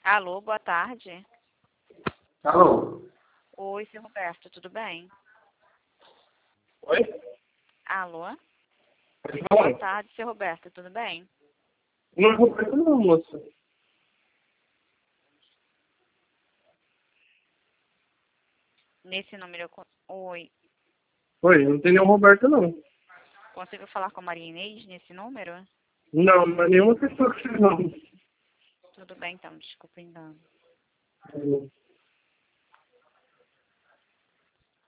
Alô, boa tarde. Alô? Oi, seu Roberto, tudo bem? Oi? Alô? Pode Boa falar? tarde, seu Roberto, tudo bem? Não é Roberto não, moça. Nesse número, oi, Oi, não tem nenhum Roberto não. consigo falar com a Maria Inês nesse número? Não, mas nenhuma pessoa que fez não. Tudo bem, então, desculpa o engano. Alô?